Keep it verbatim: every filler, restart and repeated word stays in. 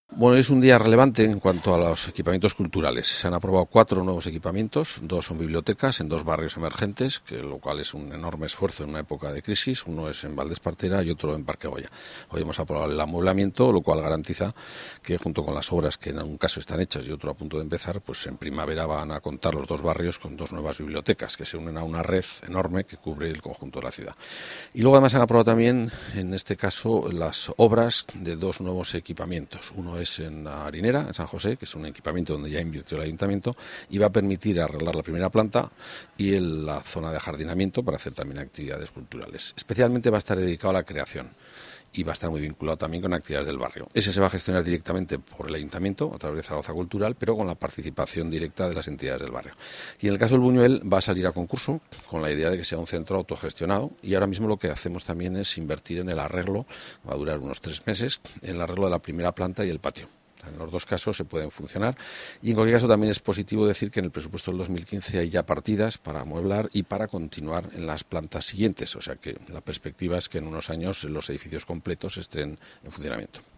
Bueno, es un día relevante en cuanto a los equipamientos culturales. Se han aprobado cuatro nuevos equipamientos, dos son bibliotecas en dos barrios emergentes, que lo cual es un enorme esfuerzo en una época de crisis. Uno es en Valdespartera y otro en Parque Goya. Hoy hemos aprobado el amueblamiento, lo cual garantiza que junto con las obras que en un caso están hechas y otro a punto de empezar, pues en primavera van a contar los dos barrios con dos nuevas bibliotecas que se unen a una red enorme que cubre el conjunto de la ciudad. Y luego además se han aprobado también, en este caso, las obras de dos nuevos equipamientos. Uno es en la Harinera, en San José, que es un equipamiento donde ya invirtió el ayuntamiento y va a permitir arreglar la primera planta y el, la zona de ajardinamiento para hacer también actividades culturales. Especialmente va a estar dedicado a la creación y va a estar muy vinculado también con actividades del barrio. Ese se va a gestionar directamente por el ayuntamiento a través de Zaragoza Cultural, pero con la participación directa de las entidades del barrio. Y en el caso del Buñuel va a salir a concurso con la idea de que sea un centro autogestionado, y ahora mismo lo que hacemos también es invertir en el arreglo, va a durar unos tres meses, en el arreglo de la primera planta y el patio. En los dos casos se pueden funcionar, y en cualquier caso también es positivo decir que en el presupuesto del dos mil quince hay ya partidas para amueblar y para continuar en las plantas siguientes, o sea que la perspectiva es que en unos años los edificios completos estén en funcionamiento.